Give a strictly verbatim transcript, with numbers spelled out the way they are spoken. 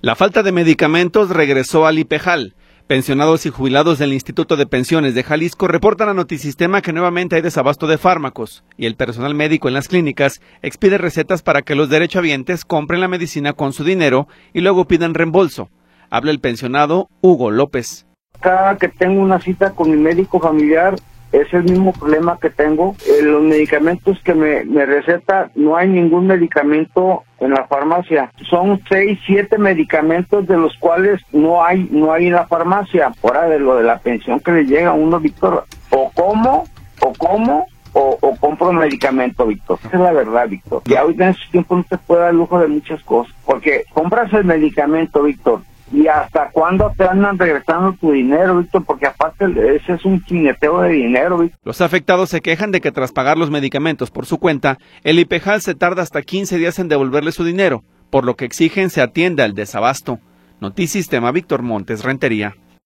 La falta de medicamentos regresó al IPEJAL. Pensionados y jubilados del Instituto de Pensiones de Jalisco reportan a Notisistema que nuevamente hay desabasto de fármacos y el personal médico en las clínicas expide recetas para que los derechohabientes compren la medicina con su dinero y luego pidan reembolso. Habla el pensionado Hugo López. Cada que tengo una cita con mi médico familiar es el mismo problema que tengo. Eh, los medicamentos que me, me receta, no hay ningún medicamento en la farmacia. Son seis, siete medicamentos de los cuales no hay no hay en la farmacia. Ahora de lo de la pensión que le llega a uno, Víctor, o como, o como, o, o compro medicamento, Víctor. Esa es la verdad, Víctor. Y ahorita en estos tiempos no te puede dar lujo de muchas cosas. Porque compras el medicamento, Víctor, ¿y hasta cuándo te andan regresando tu dinero, Víctor? Porque aparte ese es un jineteo de dinero, Víctor. Los afectados se quejan de que tras pagar los medicamentos por su cuenta, el IPEJAL se tarda hasta quince días en devolverle su dinero, por lo que exigen se atienda al desabasto. Notisistema, Víctor Montes, Rentería.